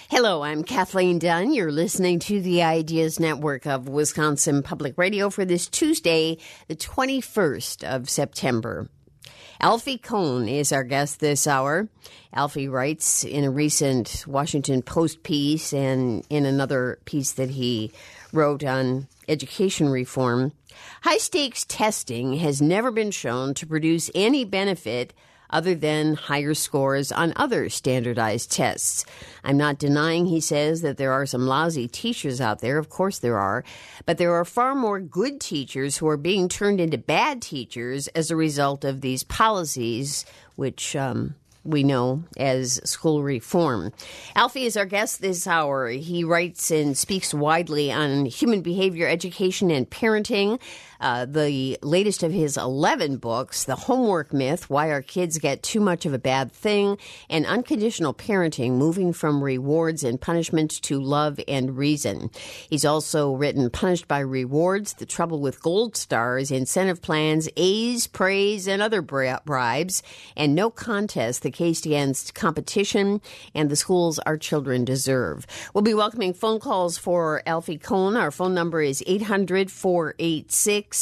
Hello, I'm Kathleen Dunn. You're listening to the Ideas Network of Wisconsin Public Radio for this Tuesday, the 21st of September. Alfie Kohn is our guest this hour. Alfie writes in a recent Washington Post piece and in another piece that he wrote on education reform, high-stakes testing has never been shown to produce any benefit other than higher scores on other standardized tests. I'm not denying, he says, that there are some lousy teachers out there. Of course there are. But there are far more good teachers who are being turned into bad teachers as a result of these policies, which we know as school reform. Alfie is our guest this hour. He writes and speaks widely on human behavior, education, and parenting. The latest of his 11 books, The Homework Myth, Why Our Kids Get Too Much of a Bad Thing, and Unconditional Parenting, Moving from Rewards and Punishment to Love and Reason. He's also written Punished by Rewards, The Trouble with Gold Stars, Incentive Plans, A's, Praise, and Other Bribes, and No Contest, The Case Against Competition, and the Schools Our Children Deserve. We'll be welcoming phone calls for Alfie Kohn. Our phone number is 800-486-8655,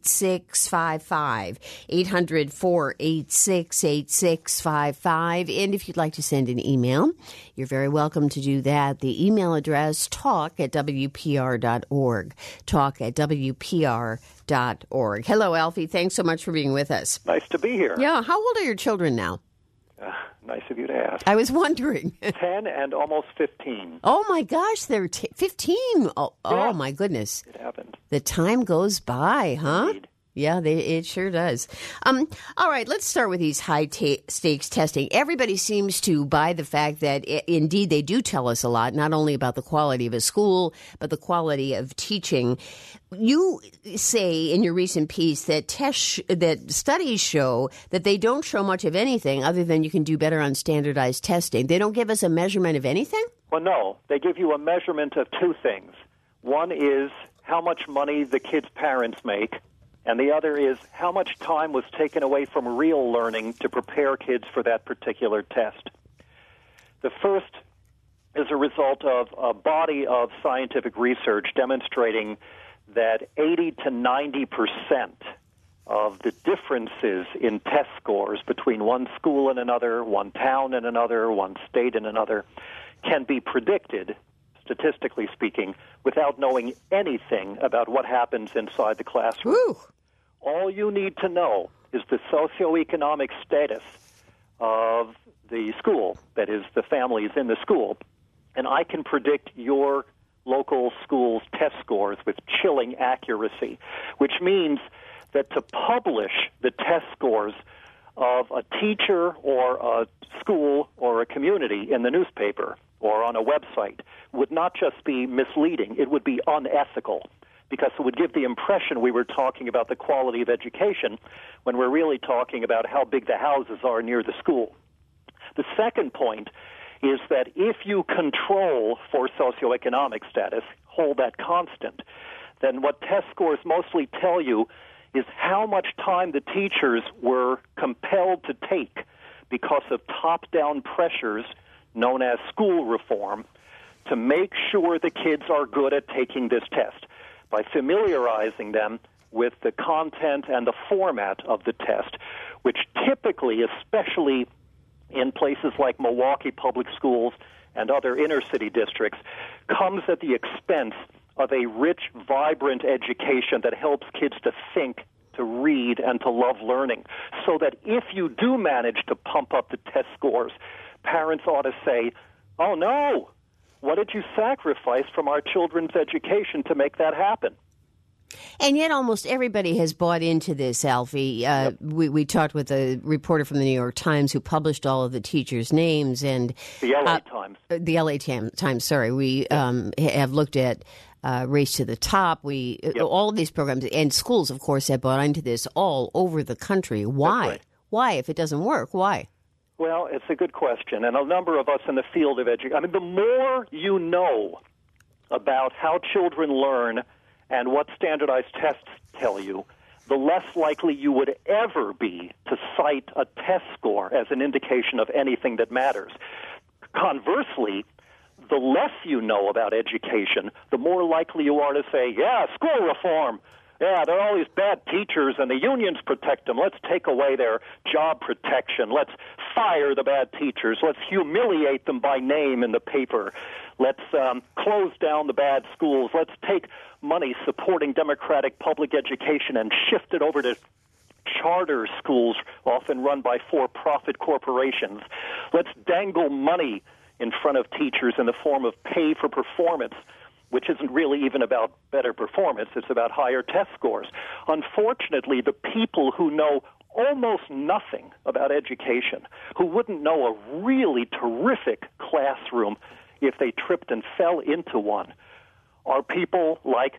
800-486-8655. And if you'd like to send an email, you're very welcome to do that. The email address, talk@wpr.org, talk@wpr.org. Hello, Alfie. Thanks so much for being with us. Nice to be here. Yeah. How old are your children now? Nice of you to ask. I was wondering. 10 and almost 15. Oh, my gosh. They're 15. Oh, my goodness. It happened. The time goes by, huh? Indeed. Yeah, it sure does. All right, let's start with these high-stakes testing. Everybody seems to buy the fact that, indeed, they do tell us a lot, not only about the quality of a school, but the quality of teaching. You say in your recent piece that that studies show that they don't show much of anything other than you can do better on standardized testing. They don't give us a measurement of anything? Well, no. They give you a measurement of two things. One is how much money the kids' parents make, and the other is how much time was taken away from real learning to prepare kids for that particular test. The first is a result of a body of scientific research demonstrating that 80 to 90% of the differences in test scores between one school and another, one town and another, one state and another, can be predicted, statistically speaking, without knowing anything about what happens inside the classroom. Ooh. All you need to know is the socioeconomic status of the school, that is, the families in the school, and I can predict your local school's test scores with chilling accuracy, which means that to publish the test scores of a teacher or a school or a community in the newspaper or on a website would not just be misleading, it would be unethical, because it would give the impression we were talking about the quality of education when we're really talking about how big the houses are near the school. The second point is that if you control for socioeconomic status, hold that constant, then what test scores mostly tell you is how much time the teachers were compelled to take because of top-down pressures known as school reform to make sure the kids are good at taking this test by familiarizing them with the content and the format of the test, which typically, especially in places like Milwaukee Public Schools and other inner-city districts, comes at the expense of a rich, vibrant education that helps kids to think, to read, and to love learning. So that if you do manage to pump up the test scores, parents ought to say, oh, no, what did you sacrifice from our children's education to make that happen? And yet almost everybody has bought into this, Alfie. Yep. We talked with a reporter from the New York Times who published all of the teachers' names. And The L.A. Times. The L.A. Times, sorry. We have looked at Race to the Top. All of these programs, and schools, of course, have bought into this all over the country. Why? Right. Why, if it doesn't work, why? Well, it's a good question, and a number of us in the field of education, I mean, the more you know about how children learn and what standardized tests tell you, the less likely you would ever be to cite a test score as an indication of anything that matters. Conversely, the less you know about education, the more likely you are to say, yeah, school reform. Yeah, there are all these bad teachers, and the unions protect them. Let's take away their job protection. Let's fire the bad teachers. Let's humiliate them by name in the paper. Let's close down the bad schools. Let's take money supporting democratic public education and shift it over to charter schools, often run by for-profit corporations. Let's dangle money in front of teachers in the form of pay for performance, which isn't really even about better performance. It's about higher test scores. Unfortunately, the people who know almost nothing about education, who wouldn't know a really terrific classroom if they tripped and fell into one, are people like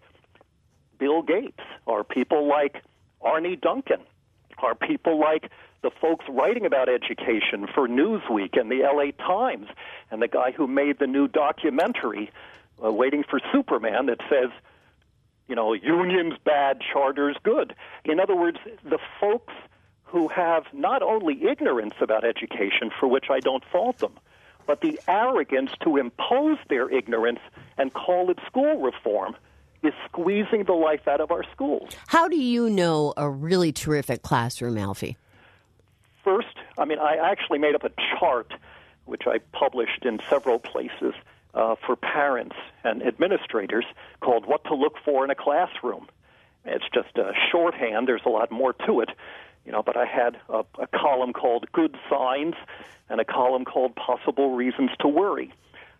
Bill Gates, are people like Arne Duncan, are people like the folks writing about education for Newsweek and the LA Times, and the guy who made the new documentary, Waiting for Superman, that says, you know, unions bad, charters good. In other words, the folks who have not only ignorance about education, for which I don't fault them, but the arrogance to impose their ignorance and call it school reform is squeezing the life out of our schools. How do you know a really terrific classroom, Alfie? First, I actually made up a chart, which I published in several places, for parents and administrators, called What to Look For in a Classroom. It's just a shorthand. There's a lot more to it, but I had a column called Good Signs and a column called Possible Reasons to Worry.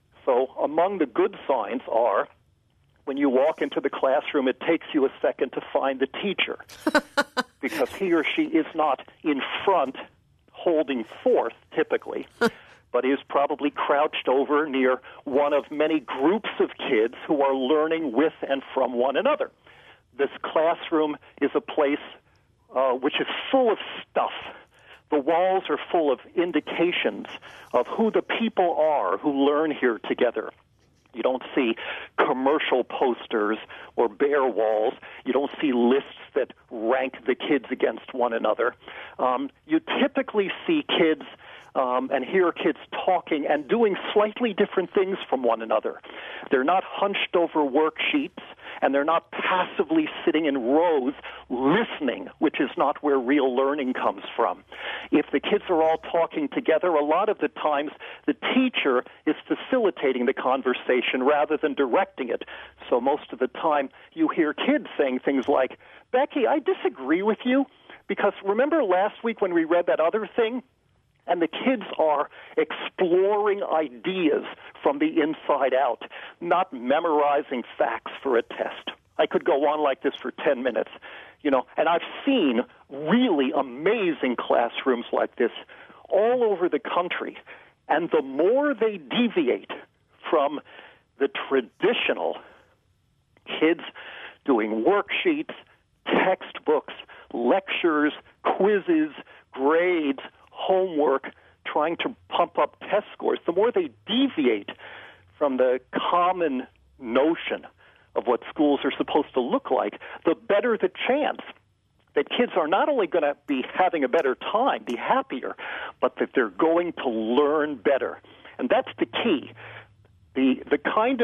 So among the good signs are, when you walk into the classroom, it takes you a second to find the teacher because he or she is not in front holding forth, typically, but is probably crouched over near one of many groups of kids who are learning with and from one another. This classroom is a place which is full of stuff. The walls are full of indications of who the people are who learn here together. You don't see commercial posters or bare walls. You don't see lists that rank the kids against one another. You typically see kids and hear kids talking and doing slightly different things from one another. They're not hunched over worksheets, and they're not passively sitting in rows listening, which is not where real learning comes from. If the kids are all talking together, a lot of the times the teacher is facilitating the conversation rather than directing it. So most of the time you hear kids saying things like, Becky, I disagree with you, because remember last week when we read that other thing? And the kids are exploring ideas from the inside out, not memorizing facts for a test. I could go on like this for 10 minutes, and I've seen really amazing classrooms like this all over the country. And the more they deviate from the traditional kids doing worksheets, textbooks, lectures, quizzes, grades, homework, trying to pump up test scores, the more they deviate from the common notion of what schools are supposed to look like, the better the chance that kids are not only going to be having a better time, be happier, but that they're going to learn better. And that's the key. The kind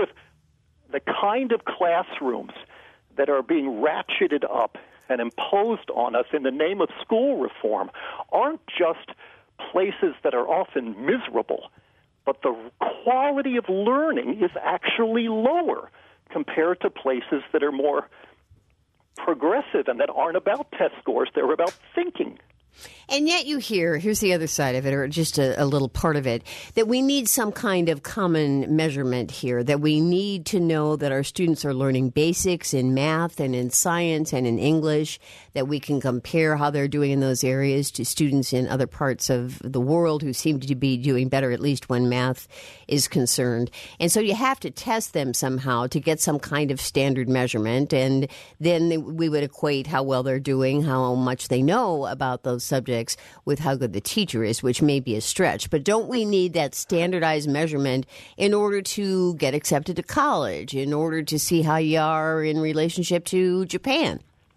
of classrooms that are being ratcheted up and imposed on us in the name of school reform aren't just places that are often miserable, but the quality of learning is actually lower compared to places that are more progressive and that aren't about test scores. They're about thinking. And yet you here's the other side of it, or just a little part of it, that we need some kind of common measurement here, that we need to know that our students are learning basics in math and in science and in English, that we can compare how they're doing in those areas to students in other parts of the world who seem to be doing better, at least when math is concerned. And so you have to test them somehow to get some kind of standard measurement, and then we would equate how well they're doing, how much they know about those subjects with how good the teacher is, which may be a stretch. But don't we need that standardized measurement in order to get accepted to college, in order to see how you are in relationship to Japan?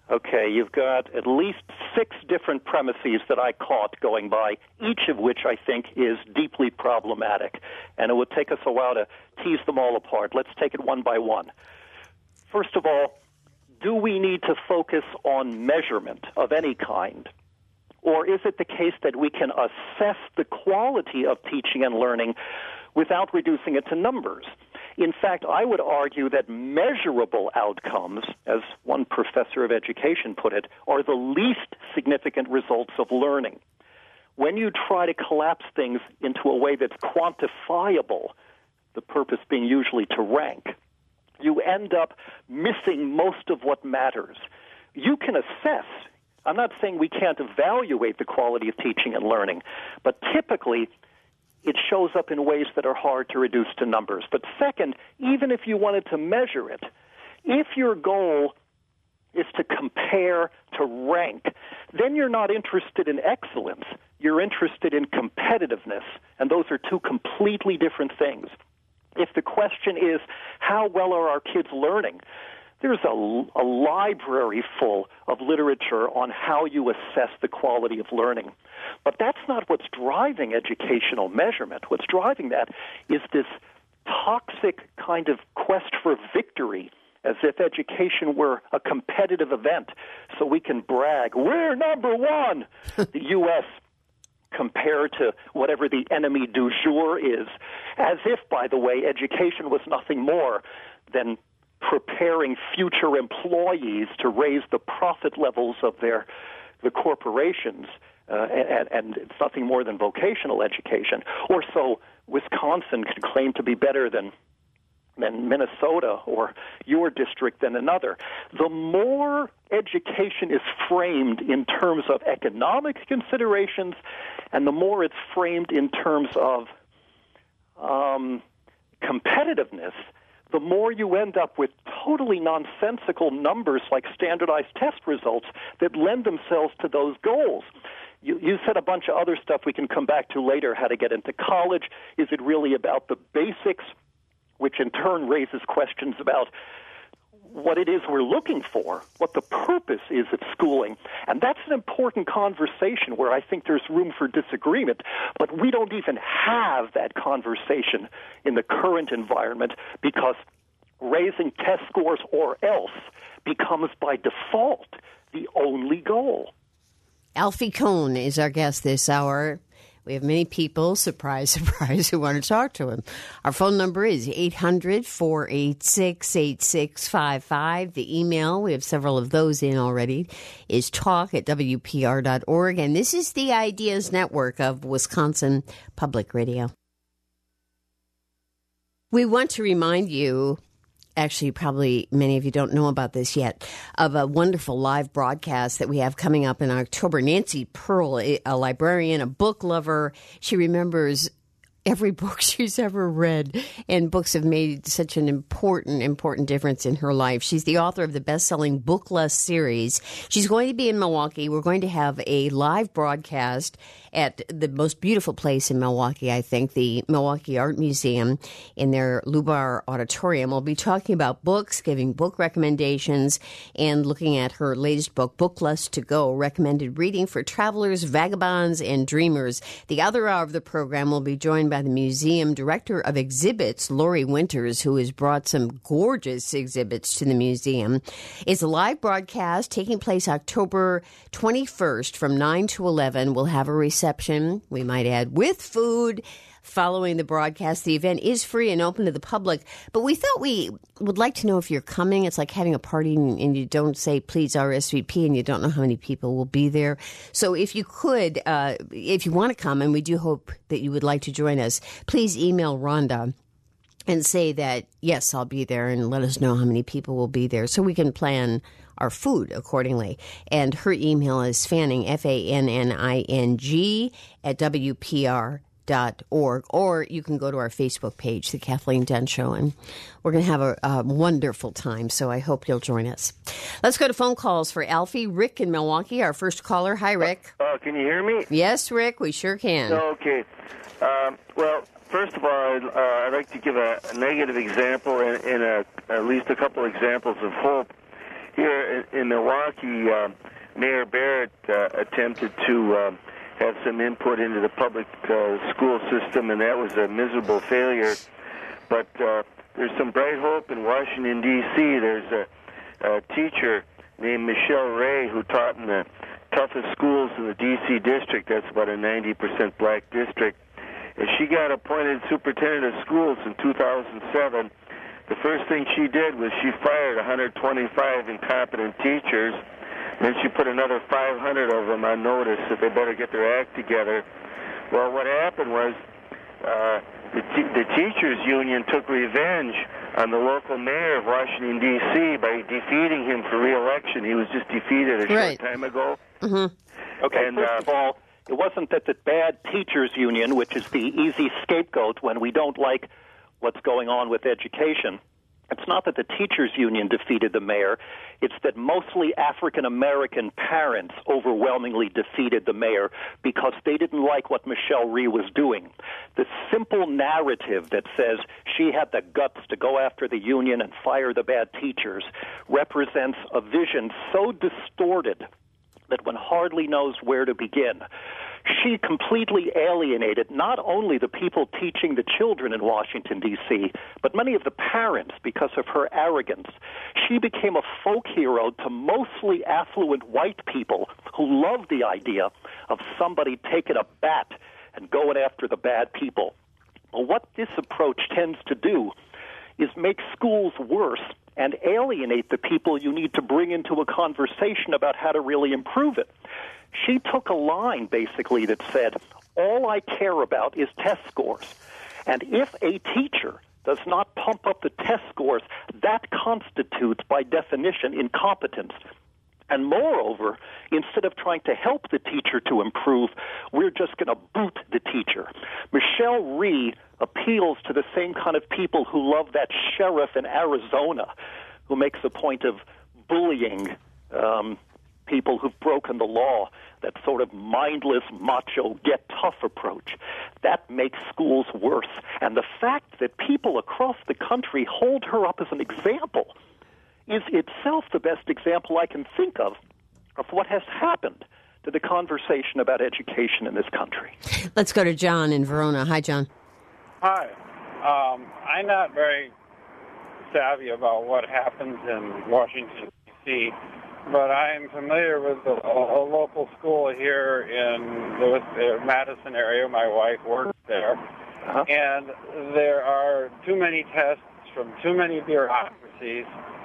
Okay, you've got at least 6 different premises that I caught going by, each of which I think is deeply problematic. And it would take us a while to tease them all apart. Let's take it one by one. First of all, do we need to focus on measurement of any kind? Or is it the case that we can assess the quality of teaching and learning without reducing it to numbers? In fact, I would argue that measurable outcomes, as one professor of education put it, are the least significant results of learning. When you try to collapse things into a way that's quantifiable, the purpose being usually to rank, you end up missing most of what matters. You can assess. I'm not saying we can't evaluate the quality of teaching and learning, but typically it shows up in ways that are hard to reduce to numbers. But second, even if you wanted to measure it, if your goal is to compare, to rank, then you're not interested in excellence. You're interested in competitiveness, and those are 2 completely different things. If the question is, how well are our kids learning? There's a library full of literature on how you assess the quality of learning. But that's not what's driving educational measurement. What's driving that is this toxic kind of quest for victory, as if education were a competitive event, so we can brag, we're number 1, the U.S., compared to whatever the enemy du jour is, as if, by the way, education was nothing more than preparing future employees to raise the profit levels of the corporations, and it's nothing more than vocational education. Or so Wisconsin could claim to be better than Minnesota or your district than another. The more education is framed in terms of economic considerations, and the more it's framed in terms of competitiveness, the more you end up with totally nonsensical numbers like standardized test results that lend themselves to those goals. You said a bunch of other stuff we can come back to later, how to get into college. Is it really about the basics, which in turn raises questions about what it is we're looking for, what the purpose is of schooling. And that's an important conversation where I think there's room for disagreement, but we don't even have that conversation in the current environment because raising test scores or else becomes by default the only goal. Alfie Kohn is our guest this hour. We have many people, surprise, surprise, who want to talk to him. Our phone number is 800-486-8655. The email, we have several of those in already, is talk@wpr.org. And this is the Ideas Network of Wisconsin Public Radio. We want to remind you, actually, probably many of you don't know about this yet, of a wonderful live broadcast that we have coming up in October. Nancy Pearl, a librarian, a book lover, she remembers every book she's ever read, and books have made such an important difference in her life. She's the author of the best-selling Bookless series. She's going to be in Milwaukee. We're going to have a live broadcast at the most beautiful place in Milwaukee, I think, the Milwaukee Art Museum in their Lubar Auditorium. We'll be talking about books, giving book recommendations, and looking at her latest book, Bookless to Go, recommended reading for travelers, vagabonds, and dreamers. The other hour of the program will be joined by the museum director of exhibits, Lori Winters, who has brought some gorgeous exhibits to the museum. It's a live broadcast taking place October 21st from 9 to 11. We'll have a reception, we might add, with food following the broadcast. The event is free and open to the public, but we thought we would like to know if you're coming. It's like having a party and you don't say, please RSVP, and you don't know how many people will be there. So if you could, if you want to come, and we do hope that you would like to join us, please email Rhonda and say that, yes, I'll be there, and let us know how many people will be there so we can plan our food accordingly. And her email is Fanning, FANNING, @WPR.org, or you can go to our Facebook page, The Kathleen Dunn Show, and we're going to have a wonderful time, so I hope you'll join us. Let's go to phone calls for Alfie. Rick in Milwaukee, our first caller. Hi, Rick. Can you hear me? Yes, Rick, we sure can. Okay. Well, first of all, I'd like to give a negative example and at least a couple examples of hope. here in Milwaukee, Mayor Barrett attempted to have some input into the public school system, and that was a miserable failure. But there's some bright hope in Washington, D.C. There's a teacher named Michelle Ray who taught in the toughest schools in the D.C. district. That's about a 90% black district. And she got appointed superintendent of schools in 2007. The first thing she did was she fired 125 incompetent teachers. Then she put another 500 of them on notice that they better get their act together. Well, what happened was the teachers union took revenge on the local mayor of Washington, D.C. by defeating him for re-election. He was just defeated a short time ago. Mm-hmm. Okay, and, first of all, it wasn't that the bad teachers union, which is the easy scapegoat when we don't like what's going on with education. It's not that the teachers union defeated the mayor. It's that mostly African-American parents overwhelmingly defeated the mayor because they didn't like what Michelle Rhee was doing. The simple narrative that says she had the guts to go after the union and fire the bad teachers represents a vision so distorted that one hardly knows where to begin. She completely alienated not only the people teaching the children in Washington, D.C., but many of the parents because of her arrogance. She became a folk hero to mostly affluent white people who loved the idea of somebody taking a bat and going after the bad people. Well, what this approach tends to do is make schools worse and alienate the people you need to bring into a conversation about how to really improve it. She took a line, basically, that said, all I care about is test scores. And if a teacher does not pump up the test scores, that constitutes, by definition, incompetence. And moreover, instead of trying to help the teacher to improve, we're just going to boot the teacher. Michelle Rhee appeals to the same kind of people who love that sheriff in Arizona who makes a point of bullying people who've broken the law, that sort of mindless, macho, get-tough approach. That makes schools worse. And the fact that people across the country hold her up as an example is itself the best example I can think of what has happened to the conversation about education in this country. Let's go to John in Verona. Hi, John. Hi. I'm not very savvy about what happens in Washington, D.C., but I am familiar with a local school here in the Madison area. My wife works there. Uh-huh. And there are too many tests from too many bureaucracies,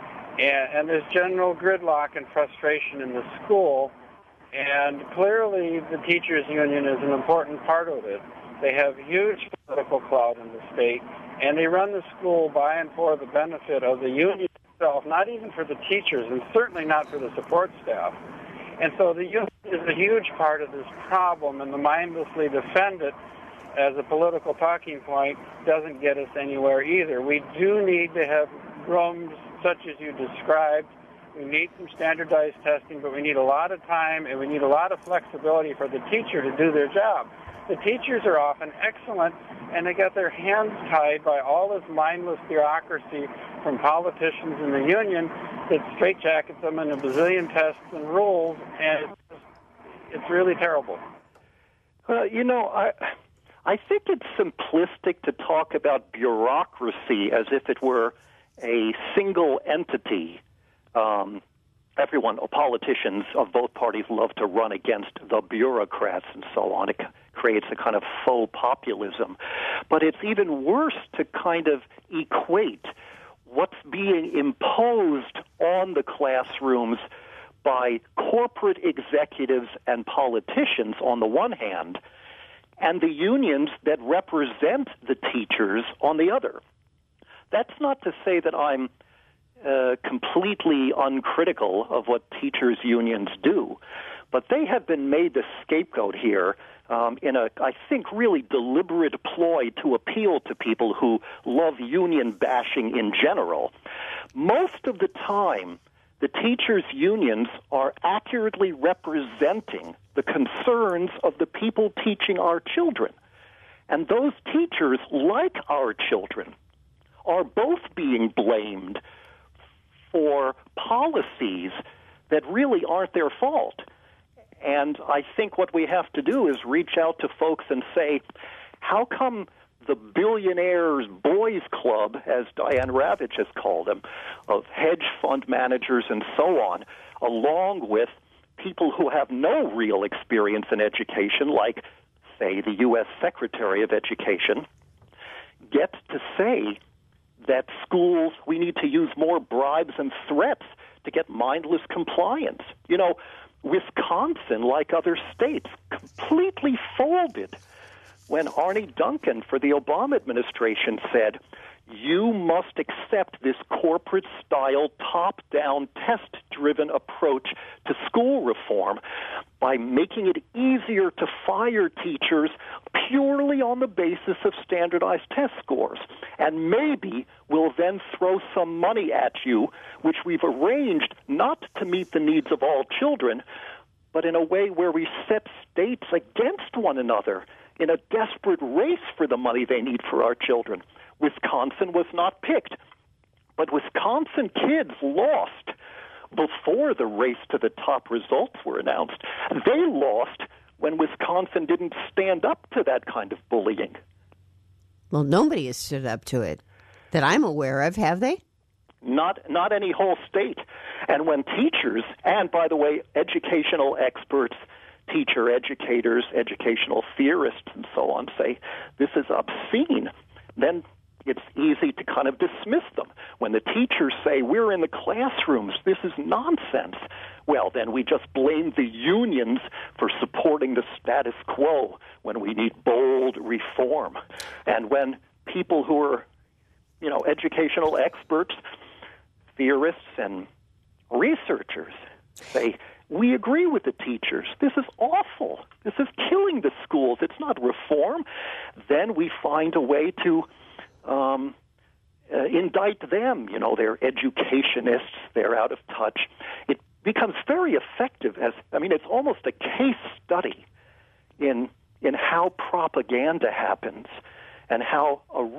and there's general gridlock and frustration in the school. And clearly the teachers union is an important part of it. They have huge political clout in the state, and they run the school by and for the benefit of the union itself, not even for the teachers, and certainly not for the support staff. And so the union is a huge part of this problem, and to mindlessly defend it as a political talking point doesn't get us anywhere either. We do need to have rooms such as you described. We need some standardized testing, but we need a lot of time, and we need a lot of flexibility for the teacher to do their job. The teachers are often excellent, and they get their hands tied by all this mindless bureaucracy from politicians in the union that straitjackets them in a bazillion tests and rules, and it's really terrible. I think it's simplistic to talk about bureaucracy as if it were a single entity. Politicians of both parties love to run against the bureaucrats and so on. It creates a kind of faux populism. But it's even worse to kind of equate what's being imposed on the classrooms by corporate executives and politicians on the one hand, and the unions that represent the teachers on the other. That's not to say that I'm completely uncritical of what teachers' unions do, but they have been made the scapegoat here in a, I think, really deliberate ploy to appeal to people who love union bashing in general. Most of the time, the teachers' unions are accurately representing the concerns of the people teaching our children. And those teachers, like our children, are both being blamed for policies that really aren't their fault. And I think what we have to do is reach out to folks and say, how come the billionaires' boys club, as Diane Ravitch has called them, of hedge fund managers and so on, along with people who have no real experience in education, like, say, the U.S. Secretary of Education, get to say that schools, we need to use more bribes and threats to get mindless compliance. You know, Wisconsin, like other states, completely folded when Arne Duncan for the Obama administration said, you must accept this corporate-style, top-down, test-driven approach to school reform by making it easier to fire teachers purely on the basis of standardized test scores. And maybe we'll then throw some money at you, which we've arranged not to meet the needs of all children, but in a way where we set states against one another in a desperate race for the money they need for our children. Wisconsin was not picked, but Wisconsin kids lost before the race to the top results were announced. They lost when Wisconsin didn't stand up to that kind of bullying. Well, nobody has stood up to it that I'm aware of, have they? Not any whole state. And when teachers, and by the way, educational experts, teacher educators, educational theorists, and so on, say this is obscene, then it's easy to kind of dismiss them. When the teachers say, we're in the classrooms, this is nonsense, well, then we just blame the unions for supporting the status quo when we need bold reform. And when people who are, you know, educational experts, theorists, and researchers say, we agree with the teachers. This is awful. This is killing the schools. It's not reform. Then we find a way to indict them. You know, they're educationists. They're out of touch. It becomes very effective it's almost a case study in how propaganda happens and how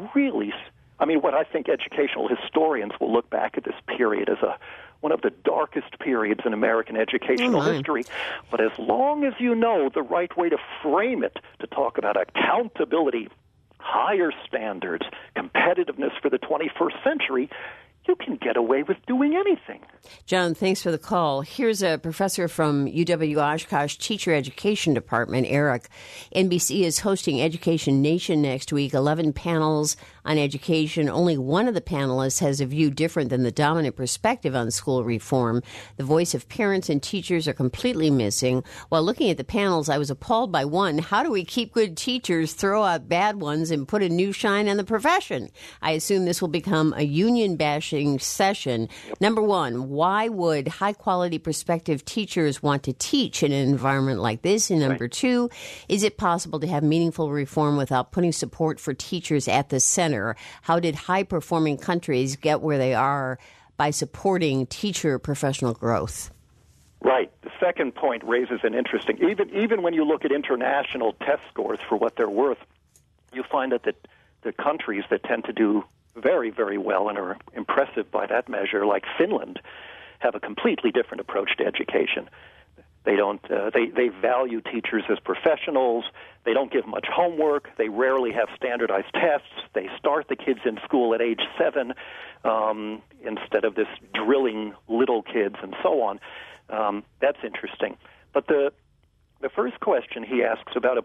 what I think educational historians will look back at this period as one of the darkest periods in American educational history. But as long as you know the right way to frame it, to talk about accountability, higher standards, competitiveness for the 21st century, you can get away with doing anything. John, thanks for the call. Here's a professor from UW-Oshkosh Teacher Education Department, Eric. NBC is hosting Education Nation next week, 11 panels on education. Only one of the panelists has a view different than the dominant perspective on school reform. The voice of parents and teachers are completely missing. While looking at the panels, I was appalled by one. How do we keep good teachers, throw out bad ones, and put a new shine on the profession? I assume this will become a union-bashing session. Yep. Number one, why would high-quality prospective teachers want to teach in an environment like this? And number two, is it possible to have meaningful reform without putting support for teachers at the center? How did high-performing countries get where they are by supporting teacher professional growth? Right. The second point raises an interesting, even when you look at international test scores for what they're worth, you find that the countries that tend to do very, very well and are impressive by that measure, like Finland, have a completely different approach to education. They don't. They value teachers as professionals. They don't give much homework. They rarely have standardized tests. They start the kids in school at age 7 instead of this drilling little kids and so on. That's interesting. But the first question he asks about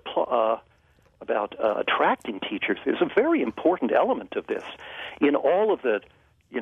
attracting teachers is a very important element of this. In all of the,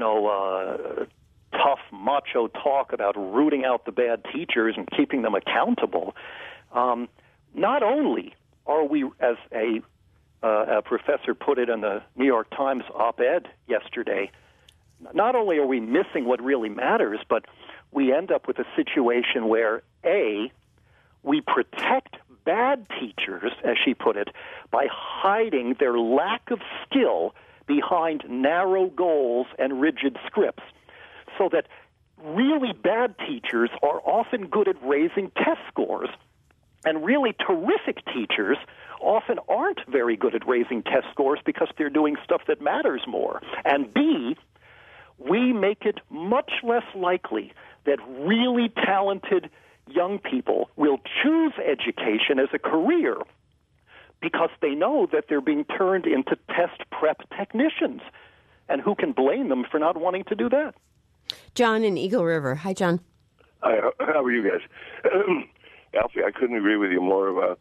tough macho talk about rooting out the bad teachers and keeping them accountable, not only are we, as a professor put it in the New York Times op-ed yesterday, not only are we missing what really matters, but we end up with a situation where, A, we protect bad teachers, as she put it, by hiding their lack of skill behind narrow goals and rigid scripts, so that really bad teachers are often good at raising test scores, and really terrific teachers often aren't very good at raising test scores because they're doing stuff that matters more. And B, we make it much less likely that really talented young people will choose education as a career because they know that they're being turned into test prep technicians. And who can blame them for not wanting to do that? John in Eagle River. Hi, John. Hi, how are you guys? Alfie, I couldn't agree with you more about,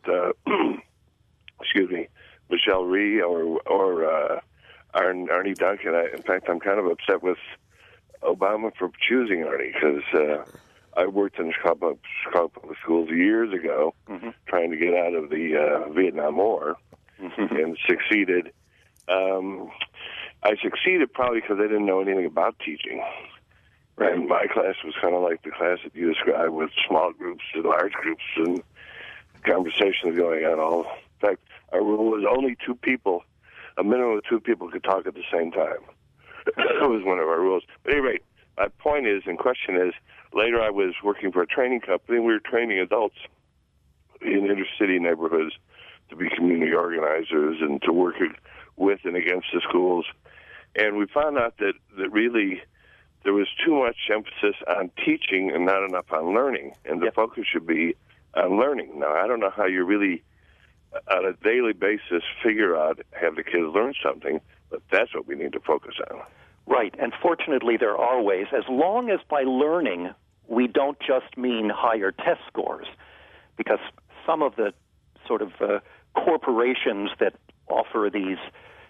Michelle Rhee or Arnie Duncan. In fact, I'm kind of upset with Obama for choosing Arnie because I worked in Chicago Public Schools years ago trying to get out of the Vietnam War and succeeded. I succeeded probably because I didn't know anything about teaching. Right. And my class was kind of like the class that you described, with small groups and large groups and conversations going on. In fact, our rule was only two people, a minimum of two people could talk at the same time. That was one of our rules. But anyway, my point is, and question is, later I was working for a training company, and we were training adults in inner city neighborhoods to be community organizers and to work with and against the schools. And we found out that really there was too much emphasis on teaching and not enough on learning, and the focus should be on learning. Now, I don't know how you really, on a daily basis, have the kids learn something, but that's what we need to focus on. Right, and fortunately there are ways, as long as by learning we don't just mean higher test scores, because some of the sort of corporations that offer these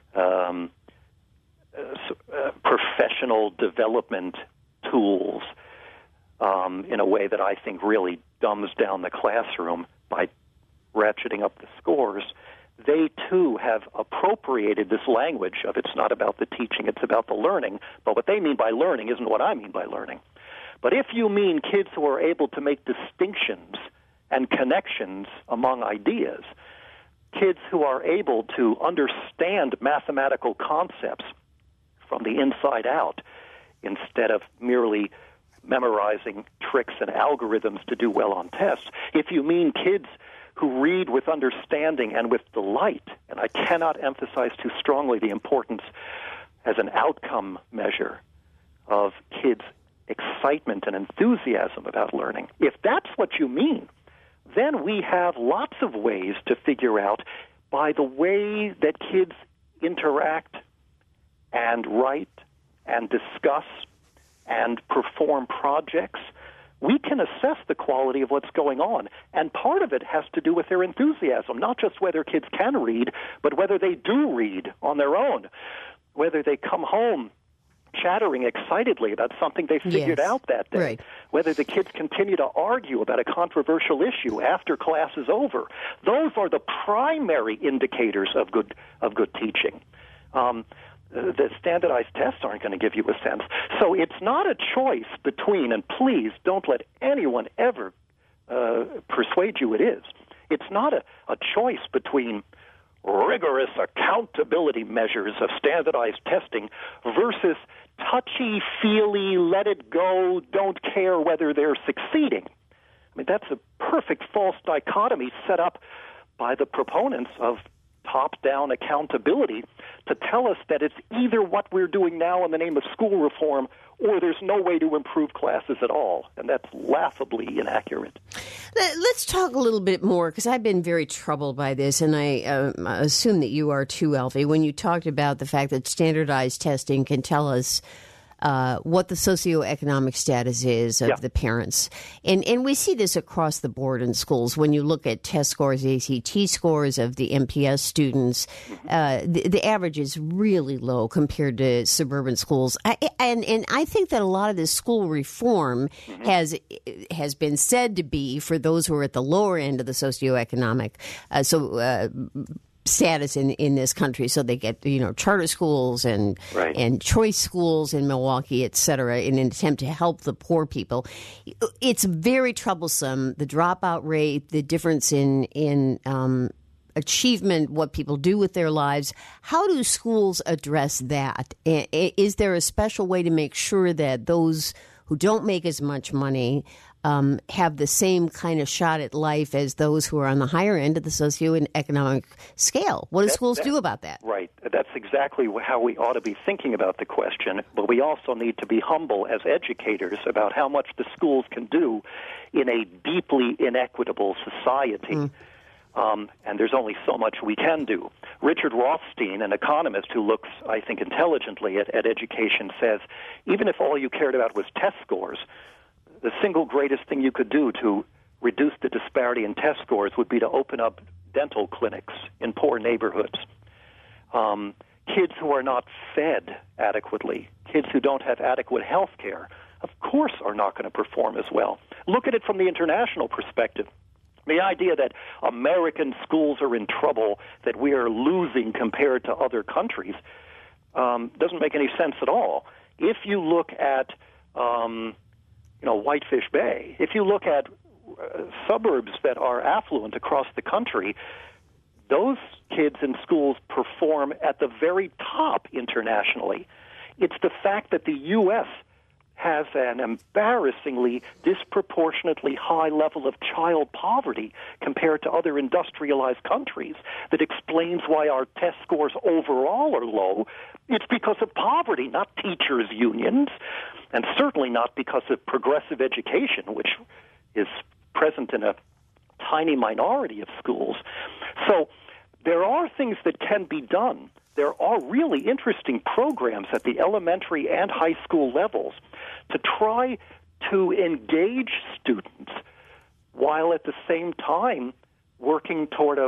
professional development tools in a way that I think really dumbs down the classroom by ratcheting up the scores, they too have appropriated this language of it's not about the teaching, it's about the learning. But what they mean by learning isn't what I mean by learning. But if you mean kids who are able to make distinctions and connections among ideas, kids who are able to understand mathematical concepts from the inside out instead of merely memorizing tricks and algorithms to do well on tests, if you mean kids who read with understanding and with delight, and I cannot emphasize too strongly the importance as an outcome measure of kids' excitement and enthusiasm about learning, if that's what you mean, then we have lots of ways to figure out, by the way that kids interact and write and discuss and perform projects, we can assess the quality of what's going on. And part of it has to do with their enthusiasm, not just whether kids can read, but whether they do read on their own, whether they come home chattering excitedly about something they figured out that day, right, whether the kids continue to argue about a controversial issue after class is over. Those are the primary indicators of good teaching. The standardized tests aren't going to give you a sense. So it's not a choice between, and please don't let anyone ever persuade you it is. It's not a choice between rigorous accountability measures of standardized testing versus touchy-feely, let it go, don't care whether they're succeeding. I mean, that's a perfect false dichotomy set up by the proponents of top-down accountability to tell us that it's either what we're doing now in the name of school reform or there's no way to improve classes at all. And that's laughably inaccurate. Let's talk a little bit more, because I've been very troubled by this, and I assume that you are too, Alfie, when you talked about the fact that standardized testing can tell us what the socioeconomic status is of the parents. And we see this across the board in schools. When you look at test scores, ACT scores of the MPS students, the average is really low compared to suburban schools. And I think that a lot of this school reform has been said to be for those who are at the lower end of the socioeconomic status in this country, so they get charter schools and choice schools in Milwaukee, et cetera, in an attempt to help the poor people. It's very troublesome, the dropout rate, the difference in achievement, what people do with their lives. How do schools address that? Is there a special way to make sure that those who don't make as much money have the same kind of shot at life as those who are on the higher end of the socioeconomic scale. What do schools do about that? Right. That's exactly how we ought to be thinking about the question, but we also need to be humble as educators about how much the schools can do in a deeply inequitable society. And there's only so much we can do. Richard Rothstein, an economist who looks, I think, intelligently at education, says even if all you cared about was test scores, the single greatest thing you could do to reduce the disparity in test scores would be to open up dental clinics in poor neighborhoods. Kids who are not fed adequately, kids who don't have adequate health care, of course are not going to perform as well. Look at it from the international perspective. The idea that American schools are in trouble, that we are losing compared to other countries, doesn't make any sense at all. If you look at, Whitefish Bay, if you look at suburbs that are affluent across the country, those kids in schools perform at the very top internationally. It's the fact that the U.S. has an embarrassingly disproportionately high level of child poverty compared to other industrialized countries that explains why our test scores overall are low. It's because of poverty, not teachers' unions, and certainly not because of progressive education, which is present in a tiny minority of schools. So there are things that can be done. There are really interesting programs at the elementary and high school levels to try to engage students while at the same time working toward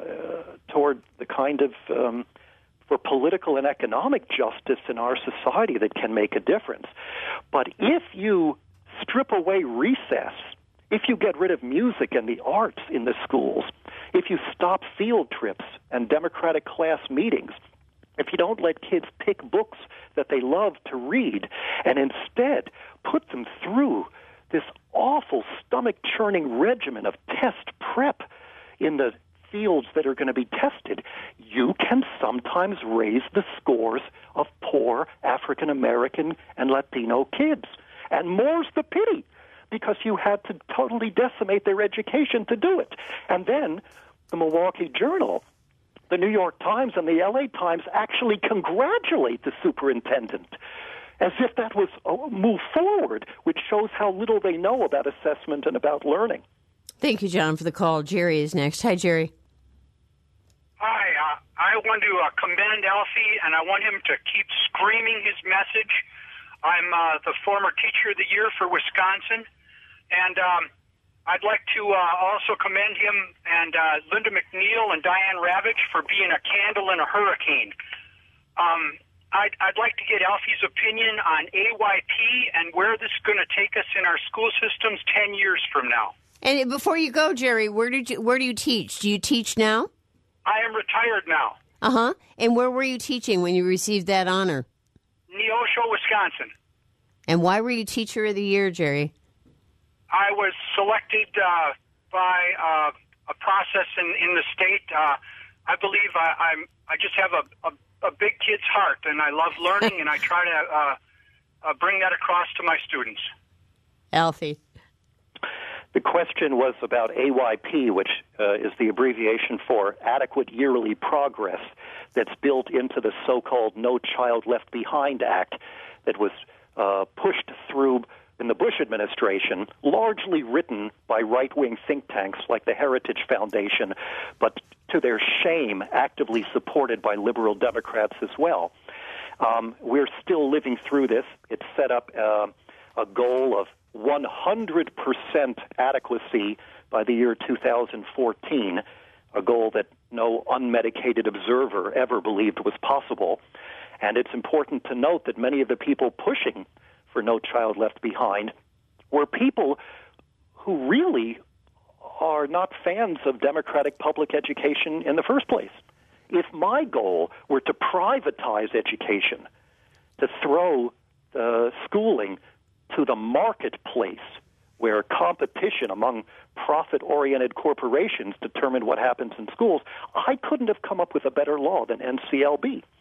the kind of for political and economic justice in our society that can make a difference. But if you strip away recess, if you get rid of music and the arts in the schools, if you stop field trips and democratic class meetings, if you don't let kids pick books that they love to read and instead put them through this awful stomach-churning regimen of test prep in the fields that are going to be tested, you can sometimes raise the scores of poor African-American and Latino kids. And more's the pity, because you had to totally decimate their education to do it. And then the Milwaukee Journal, the New York Times, and the LA Times actually congratulate the superintendent as if that was a move forward, which shows how little they know about assessment and about learning. Thank you, John, for the call. Jerry is next. Hi, Jerry. Hi. I want to commend Alfie, and I want him to keep screaming his message. I'm the former Teacher of the Year for Wisconsin, and I'd like to also commend him and Linda McNeil and Diane Ravitch for being a candle in a hurricane. I'd like to get Alfie's opinion on AYP and where this is going to take us in our school systems 10 years from now. And before you go, Jerry, where do you teach? Do you teach now? I am retired now. Uh-huh. And where were you teaching when you received that honor? Neosho, Wisconsin. And why were you Teacher of the Year, Jerry? I was selected by a process in the state. I believe I just have a big kid's heart, and I love learning, and I try to bring that across to my students. Alfie. The question was about AYP, which is the abbreviation for Adequate Yearly Progress, that's built into the so-called No Child Left Behind Act that was pushed through in the Bush administration, largely written by right-wing think tanks like the Heritage Foundation, but to their shame, actively supported by liberal Democrats as well. We're still living through this. It's set up a goal of 100% adequacy by the year 2014, a goal that no unmedicated observer ever believed was possible. And it's important to note that many of the people pushing for No Child Left Behind were people who really are not fans of democratic public education in the first place. If my goal were to privatize education, to throw schooling to the marketplace where competition among profit-oriented corporations determined what happens in schools, I couldn't have come up with a better law than NCLB.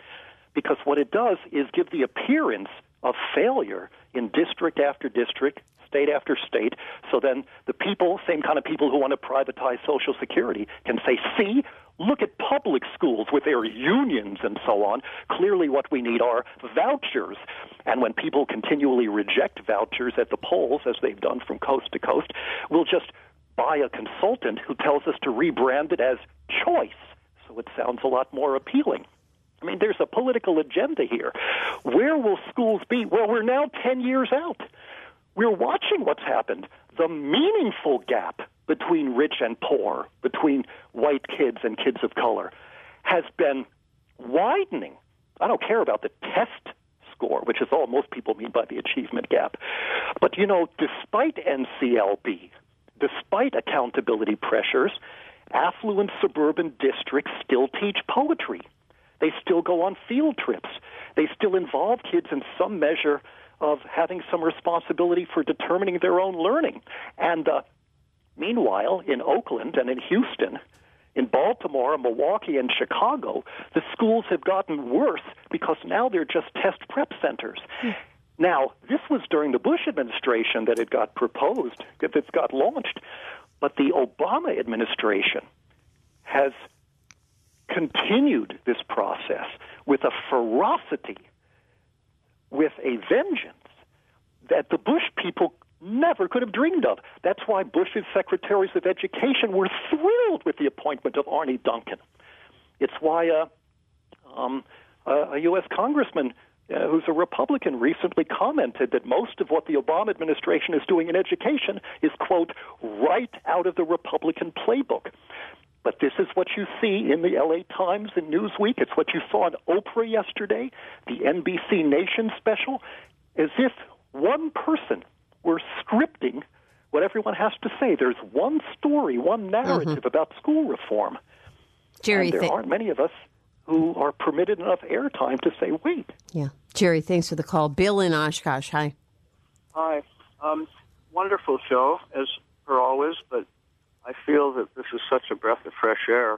because what it does is give the appearance of failure in district after district, state after state, so then the people, same kind of people who want to privatize Social Security, can say, see, look at public schools with their unions and so on. Clearly what we need are vouchers. And when people continually reject vouchers at the polls, as they've done from coast to coast, we'll just buy a consultant who tells us to rebrand it as choice, so it sounds a lot more appealing. I mean, there's a political agenda here. Where will schools be? Well, we're now 10 years out. We're watching what's happened. The meaningful gap between rich and poor, between white kids and kids of color, has been widening. I don't care about the test score, which is all most people mean by the achievement gap. But, you know, despite NCLB, despite accountability pressures, affluent suburban districts still teach poetry. They still go on field trips. They still involve kids in some measure of having some responsibility for determining their own learning. And meanwhile, in Oakland and in Houston, in Baltimore, Milwaukee, and Chicago, the schools have gotten worse because now they're just test prep centers. Now, this was during the Bush administration that it got proposed, that it got launched. But the Obama administration has continued this process with a ferocity, with a vengeance that the Bush people never could have dreamed of. That's why Bush's secretaries of education were thrilled with the appointment of Arne Duncan. It's why a U.S. congressman who's a Republican recently commented that most of what the Obama administration is doing in education is, quote, right out of the Republican playbook. But this is what you see in the L.A. Times and Newsweek. It's what you saw on Oprah yesterday, the NBC Nation special, as if one person were scripting what everyone has to say. There's one story, one narrative about school reform. Jerry, and there aren't many of us who are permitted enough airtime to say, wait. Yeah. Jerry, thanks for the call. Bill in Oshkosh, hi. Hi. Wonderful show, as per always, but I feel that this is such a breath of fresh air.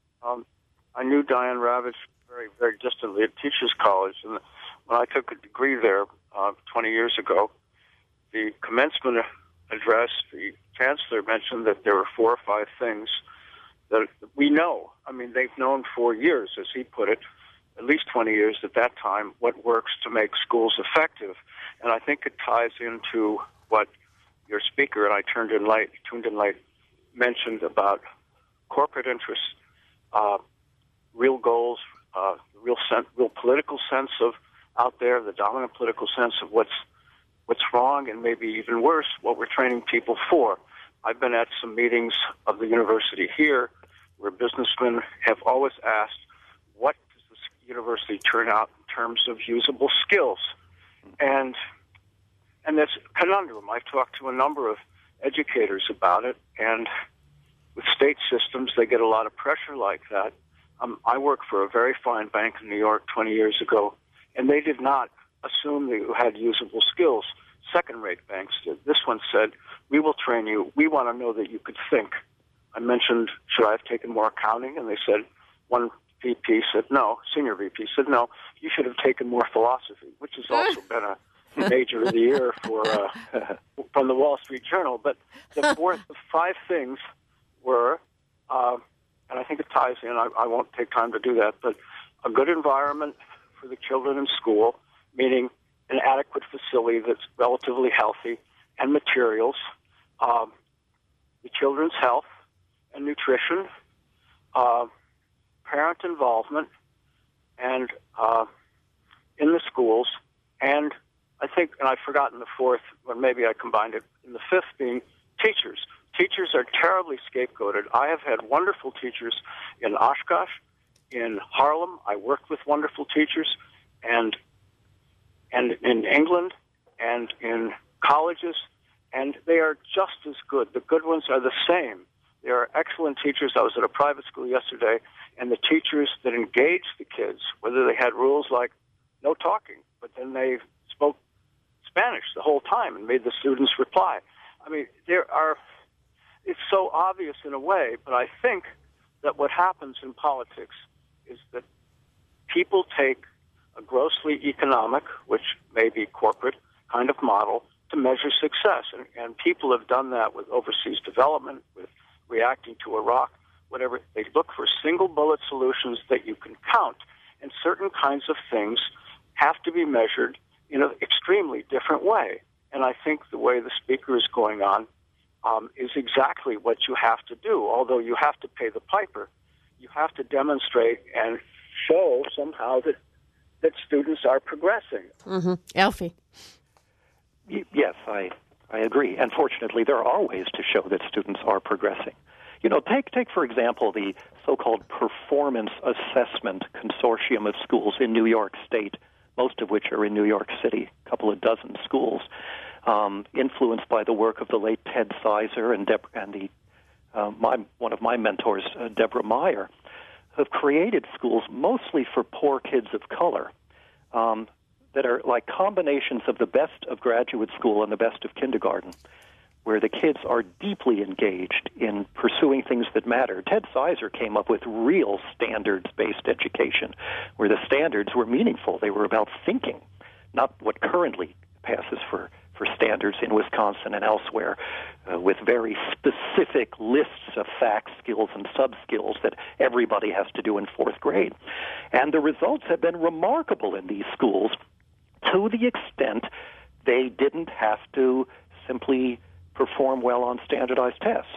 I knew Diane Ravitch very, very distantly at Teachers College, and when I took a degree there 20 years ago, the commencement address, the chancellor mentioned that there were 4 or 5 things that we know. I mean, they've known for years, as he put it, at least 20 years at that time, what works to make schools effective. And I think it ties into what your speaker, and I tuned in late, mentioned about corporate interests, real goals, real political sense of out there, the dominant political sense of what's wrong, and maybe even worse, what we're training people for. I've been at some meetings of the university here where businessmen have always asked, what does this university turn out in terms of usable skills? And that's a conundrum. I've talked to a number of educators about it, and with state systems, they get a lot of pressure like that. I worked for a very fine bank in New York 20 years ago, and they did not assume that you had usable skills. Second-rate banks did. This one said, we will train you. We want to know that you could think. I mentioned, should I have taken more accounting? And they said, one VP said no, senior VP said no, you should have taken more philosophy, which has also been a major of the year for from the Wall Street Journal. But the 5 things were, and I think it ties in, I won't take time to do that, but a good environment for the children in school, meaning an adequate facility that's relatively healthy, and materials, the children's health and nutrition, parent involvement, and in the schools, and I think, and I've forgotten the 4th, but maybe I combined it in the 5th being teachers. Teachers are terribly scapegoated. I have had wonderful teachers in Oshkosh, in Harlem. I worked with wonderful teachers, and in England, and in colleges, and they are just as good. The good ones are the same. They are excellent teachers. I was at a private school yesterday, and the teachers that engaged the kids, whether they had rules like no talking, but then they spoke Spanish the whole time and made the students reply. I mean, it's so obvious in a way, but I think that what happens in politics is that people take a grossly economic, which may be corporate, kind of model to measure success. And people have done that with overseas development, with reacting to Iraq, whatever. They look for single bullet solutions that you can count. And certain kinds of things have to be measured in an extremely different way. And I think the way the speaker is going on is exactly what you have to do. Although you have to pay the piper, you have to demonstrate and show somehow that students are progressing. Mm-hmm. Alfie. Yes, I agree. And fortunately, there are ways to show that students are progressing. Take for example, the so-called Performance Assessment Consortium of schools in New York State, most of which are in New York City, a couple of dozen schools, influenced by the work of the late Ted Sizer and one of my mentors, Deborah Meyer, have created schools mostly for poor kids of color that are like combinations of the best of graduate school and the best of kindergarten, where the kids are deeply engaged in pursuing things that matter. Ted Sizer came up with real standards-based education, where the standards were meaningful. They were about thinking, not what currently passes for standards in Wisconsin and elsewhere, with very specific lists of facts, skills, and sub-skills that everybody has to do in fourth grade. And the results have been remarkable in these schools to the extent they didn't have to simply perform well on standardized tests.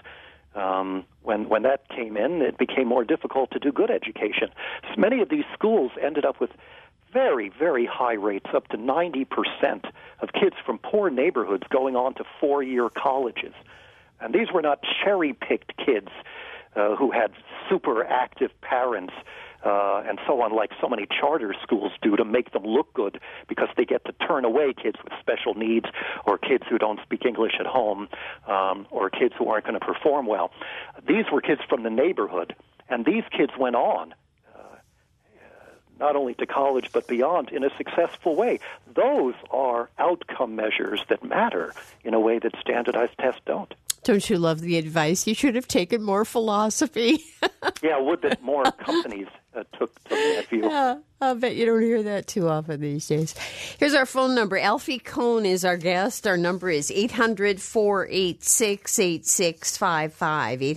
When that came in, it became more difficult to do good education. So many of these schools ended up with very, very high rates, up to 90% of kids from poor neighborhoods going on to four-year colleges. And these were not cherry-picked kids who had super active parents and so on, like so many charter schools do to make them look good because they get to turn away kids with special needs or kids who don't speak English at home or kids who aren't going to perform well. These were kids from the neighborhood, and these kids went on not only to college but beyond in a successful way. Those are outcome measures that matter in a way that standardized tests don't. Don't you love the advice? You should have taken more philosophy. Yeah, would that more companies took that view. Yeah, I'll bet you don't hear that too often these days. Here's our phone number. Alfie Kohn is our guest. Our number is 800-486-8655,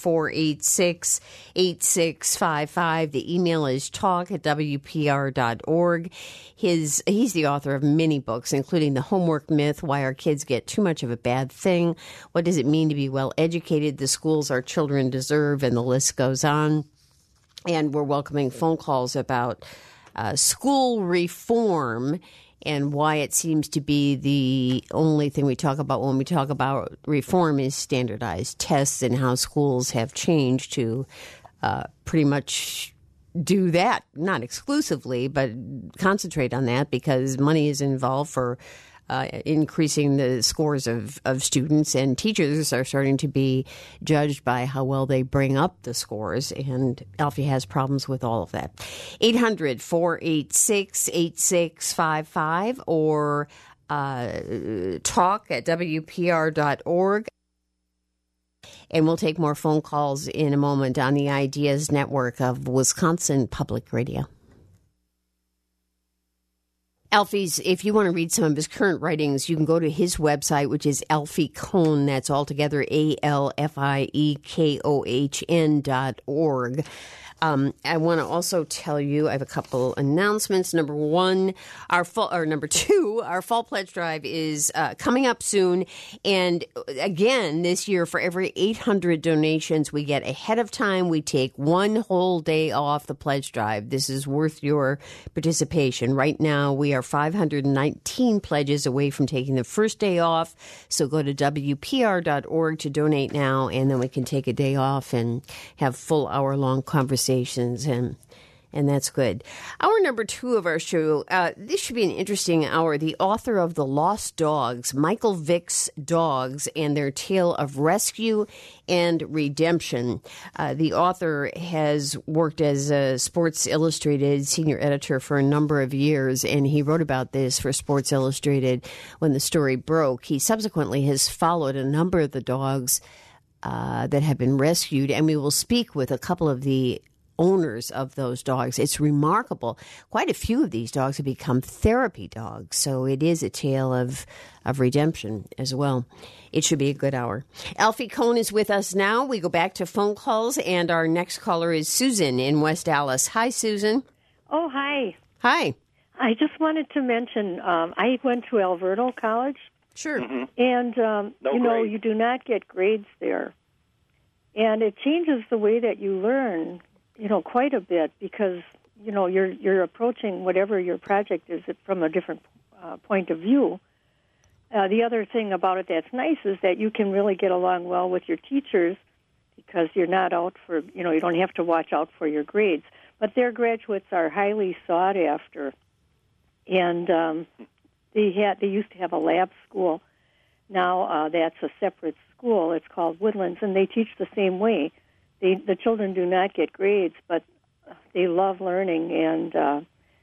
800-486-8655. The email is talk@wpr.org. He's the author of many books, including The Homework Myth, Why Our Kids Get Too Much of a Bad Thing, What Does It Mean to Be Well Educated, The Schools Our Children Deserve, and the list goes on. And we're welcoming phone calls about school reform and why it seems to be the only thing we talk about when we talk about reform is standardized tests and how schools have changed to pretty much do that, not exclusively, but concentrate on that because money is involved for increasing the scores of students, and teachers are starting to be judged by how well they bring up the scores, and Alfie has problems with all of that. 800-486-8655 or talk@wpr.org. And we'll take more phone calls in a moment on the Ideas Network of Wisconsin Public Radio. Alfie's, if you want to read some of his current writings, you can go to his website, which is Alfie Kohn. That's altogether ALFIEKOHN.org. I want to also tell you, I have a couple announcements. Number two, our fall pledge drive is coming up soon. And again, this year, for every 800 donations we get ahead of time, we take one whole day off the pledge drive. This is worth your participation. Right now, we are 519 pledges away from taking the first day off. So go to WPR.org to donate now, and then we can take a day off and have full hour-long conversations, and that's good. Hour number 2 of our show, this should be an interesting hour. The author of The Lost Dogs, Michael Vick's Dogs, and Their Tale of Rescue and Redemption. The author has worked as a Sports Illustrated senior editor for a number of years, and he wrote about this for Sports Illustrated when the story broke. He subsequently has followed a number of the dogs that have been rescued, and we will speak with a couple of the owners of those dogs. It's remarkable. Quite a few of these dogs have become therapy dogs, so it is a tale of redemption as well. It should be a good hour. Alfie Kohn is with us now. We go back to phone calls, and our next caller is Susan in West Dallas. Hi, Susan. Oh, hi. Hi. I just wanted to mention I went to Alverno College. Sure. Mm-hmm. And, you do not get grades there. And it changes the way that you learn, quite a bit because, you're approaching whatever your project is from a different point of view. The other thing about it that's nice is that you can really get along well with your teachers because you're not out for, you don't have to watch out for your grades. But their graduates are highly sought after. And they used to have a lab school. Now that's a separate school. It's called Woodlands, and they teach the same way. The children do not get grades, but they love learning, and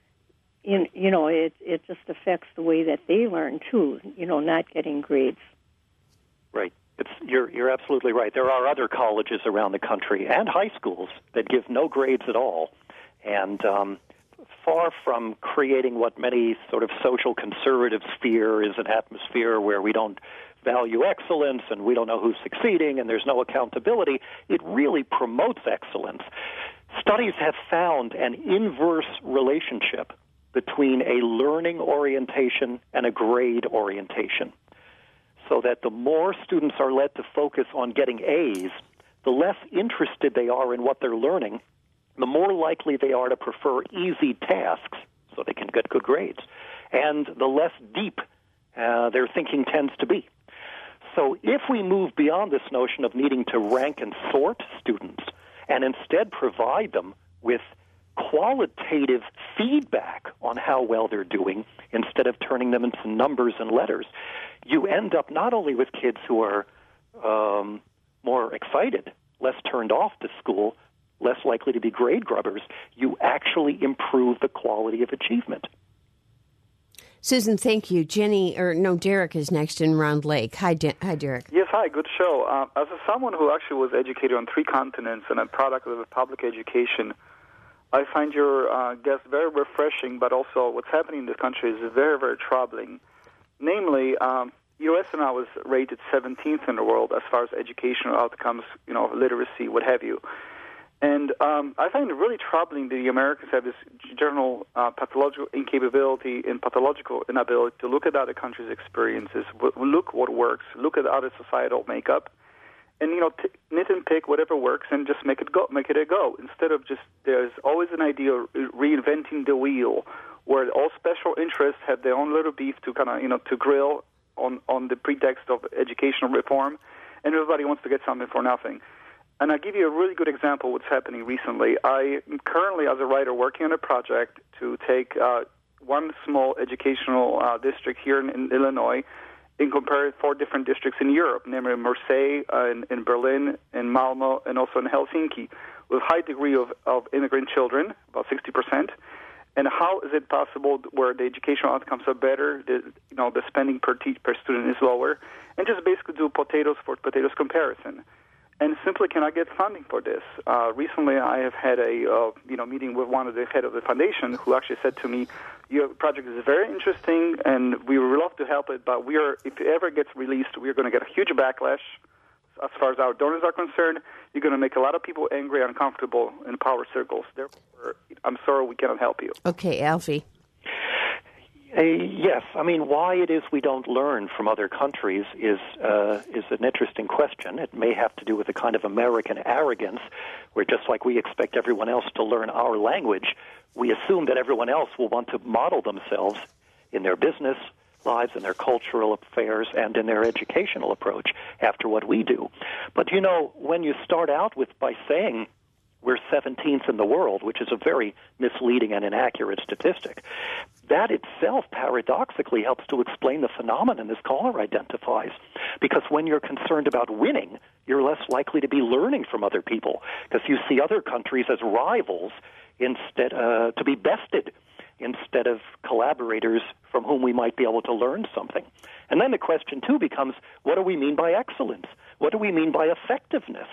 it just affects the way that they learn too. Not getting grades. Right. You're absolutely right. There are other colleges around the country and high schools that give no grades at all, and far from creating what many sort of social conservatives fear is an atmosphere where we don't value excellence and we don't know who's succeeding and there's no accountability, it really promotes excellence. Studies have found an inverse relationship between a learning orientation and a grade orientation, so that the more students are led to focus on getting A's, the less interested they are in what they're learning, the more likely they are to prefer easy tasks so they can get good grades, and the less deep their thinking tends to be. So if we move beyond this notion of needing to rank and sort students and instead provide them with qualitative feedback on how well they're doing instead of turning them into numbers and letters, you end up not only with kids who are more excited, less turned off to school, less likely to be grade grubbers, you actually improve the quality of achievement. Susan, thank you. Derek is next in Round Lake. Hi, Derek. Yes, hi, good show. As someone who actually was educated on 3 continents and a product of public education, I find your guest very refreshing, but also what's happening in this country is very, very troubling. Namely, U.S. now was rated 17th in the world as far as educational outcomes, literacy, what have you. And I find it really troubling that the Americans have this general pathological incapability and pathological inability to look at other countries' experiences, look what works, look at other societal makeup, and nit and pick whatever works and just make it a go. Instead of just there's always an idea of reinventing the wheel, where all special interests have their own little beef to kind of to grill on the pretext of educational reform, and everybody wants to get something for nothing. And I'll give you a really good example of what's happening recently. I am currently, as a writer, working on a project to take one small educational district here in Illinois and compare 4 different districts in Europe, namely Marseille, in Berlin, in Malmo, and also in Helsinki, with high degree of immigrant children, about 60%. And how is it possible where the educational outcomes are better, the spending per student is lower, and just basically do potatoes for potatoes comparison. And simply cannot get funding for this. Recently, I have had a meeting with one of the head of the foundation who actually said to me, "Your project is very interesting, and we would love to help it. But if it ever gets released, we are going to get a huge backlash as far as our donors are concerned. You're going to make a lot of people angry and uncomfortable in power circles. Therefore, I'm sorry, we cannot help you." Okay, Alfie. Yes, I mean, why it is we don't learn from other countries is an interesting question. It may have to do with a kind of American arrogance, where just like we expect everyone else to learn our language, we assume that everyone else will want to model themselves in their business lives, in their cultural affairs, and in their educational approach after what we do. But, when you start out by saying we're 17th in the world, which is a very misleading and inaccurate statistic, that itself paradoxically helps to explain the phenomenon this caller identifies. Because when you're concerned about winning, you're less likely to be learning from other people, because you see other countries as rivals instead to be bested instead of collaborators from whom we might be able to learn something. And then the question, too, becomes, what do we mean by excellence? What do we mean by effectiveness?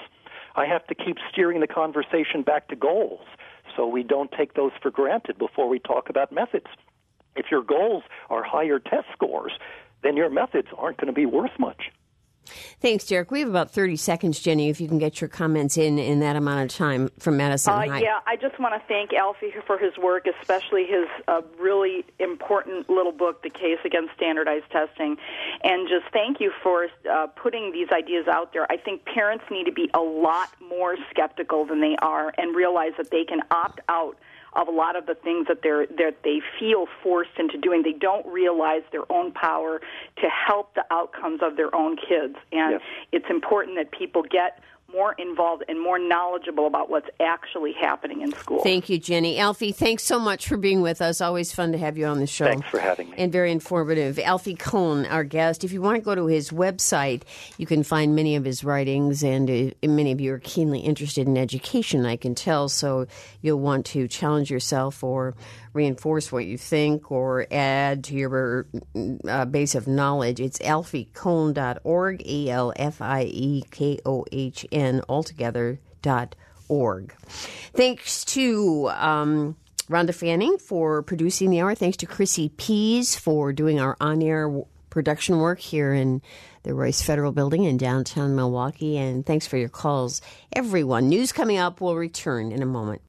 I have to keep steering the conversation back to goals so we don't take those for granted before we talk about methods. If your goals are higher test scores, then your methods aren't going to be worth much. Thanks, Derek. We have about 30 seconds, Jenny, if you can get your comments in that amount of time from Madison High. Yeah, I just want to thank Alfie for his work, especially his really important little book, The Case Against Standardized Testing, and just thank you for putting these ideas out there. I think parents need to be a lot more skeptical than they are and realize that they can opt out of a lot of the things that they feel forced into doing. They don't realize their own power to help the outcomes of their own kids. And yes, it's important that people get more involved and more knowledgeable about what's actually happening in school. Thank you, Jenny. Alfie, thanks so much for being with us. Always fun to have you on the show. Thanks for having me. And very informative. Alfie Kohn, our guest. If you want to go to his website, you can find many of his writings, and many of you are keenly interested in education, I can tell, so you'll want to challenge yourself or reinforce what you think or add to your base of knowledge. It's alfiekohn.org, ALFIEKOHN, altogether.org. Thanks to Rhonda Fanning for producing the hour. Thanks to Chrissy Pease for doing our on-air production work here in the Royce Federal Building in downtown Milwaukee. And thanks for your calls, everyone. News coming up. We'll return in a moment.